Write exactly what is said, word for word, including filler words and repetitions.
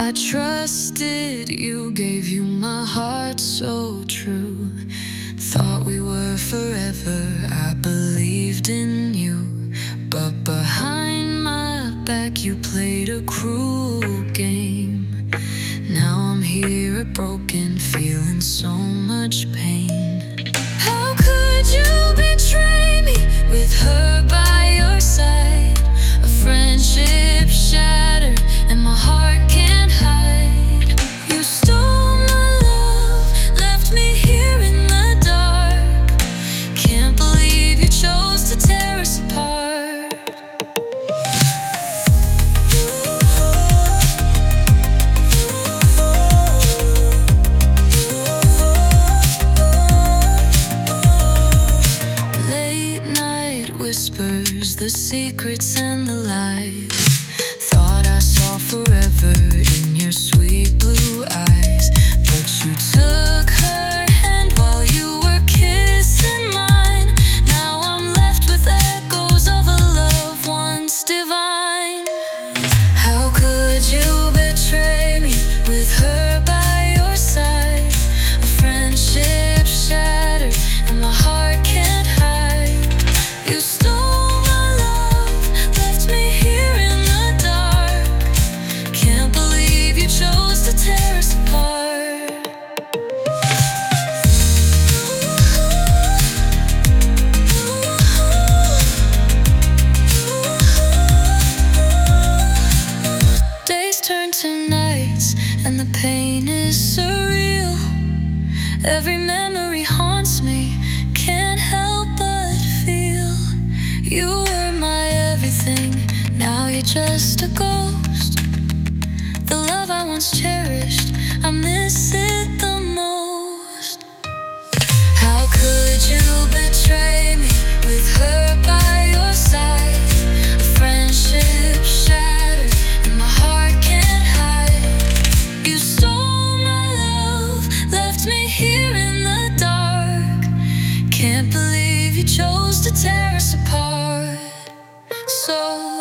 I trusted you, gave you my heart so true. Thought we were forever, I believed in you. But behind my back you played a cruel game. Now I'm here broken, feeling so much pain. How could you betray me with her by your side? A friendship shattered and my heart can't hide. You stole my love, left me here in the dark. Can't believe you chose to tear us apart. Late night whispers, the secrets and the lies. Thought I saw forever in your sweet blue eyes, but you took her hand while you were kissing mine. Now I'm left with echoes of a love once divine. How could you betray me with her by your side? A friendship shattered and my heart can't hide. You stole my love, left me here in the dark. Can't believe you chose to tear us apart. Days turn to nights and the pain is surreal. Every memory haunts me, can't help but feel. You were my everything, now you're just a ghost. The love I once cherished, I miss it the most. How could you betray me with her by your side? A friendship shattered and my heart can't hide. You stole my love, left me here in the dark. Can't believe you chose to tear us apart. So